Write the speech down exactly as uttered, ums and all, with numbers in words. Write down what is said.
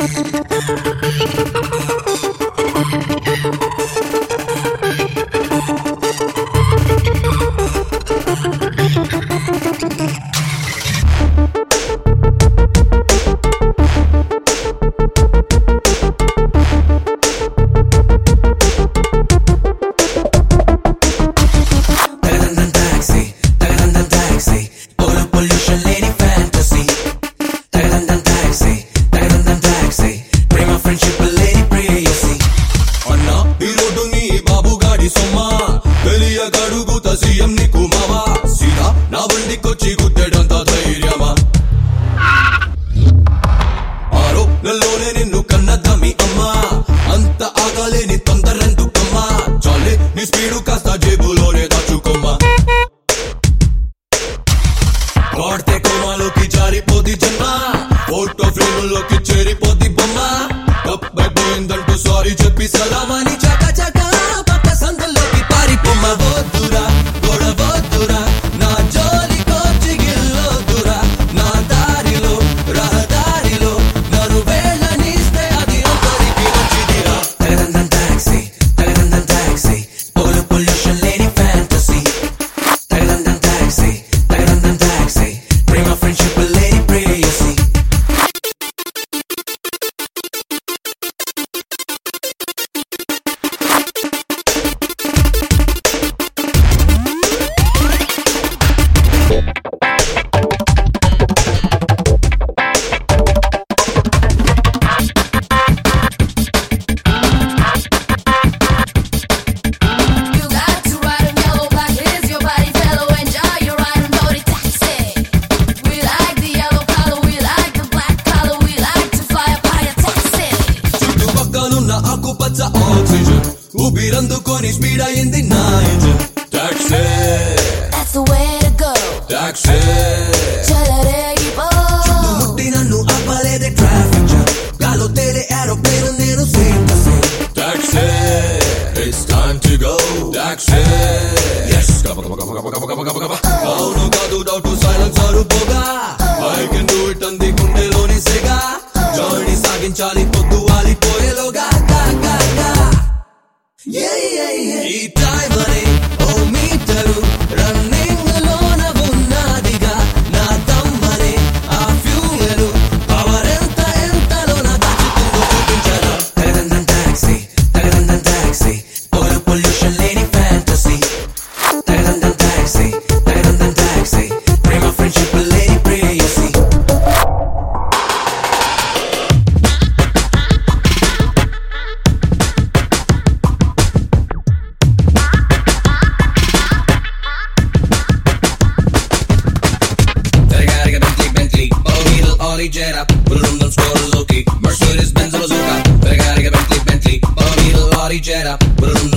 ఊపిరందుకొని speed అయింది నా engine taxi That's the way to go taxi చెలరేగిపో ముట్టి నన్ను ఆపలేదే ట్రాఫిక్ జామ్ గాలో తేలే ఏరోప్లేన్ నేను same to same taxi It's time to go taxi Yes గబ గబ గబ గబ గబ గబ గబ అవును కాదు డౌట్ సైలెన్స్ అరుపోగా I can do it అంది గుండెలోని సెగా జర్నీ సాగించాలి పొద్దు వాలిపోయేలోగా గా గా గా Yeah, yeah, yeah. ఈ టైం అనే ఓ మీటరు రన్నింగ్ లోన ఉన్నదిగా నా దమ్మనే ఆ ఫ్యూయల్ పవర్ ఎంత ఎంతలోన దాచుకుందో చూపించరా తగదందం టాక్సీ తగదందం టాక్సీ ఓల్ పొల్యూషన్ లేని ఫ్యాంటసీ తగదందం టాక్సీ తగదందం టాక్సీ ప్రేమ ఫ్రెండ్షిప్ లేని ప్రేయసీ Jetta, put it on them scores, okay. Mercedes Benz, a bazooka. But I gotta get Bentley, Bentley. Oh, need a Audi Jetta, put it on them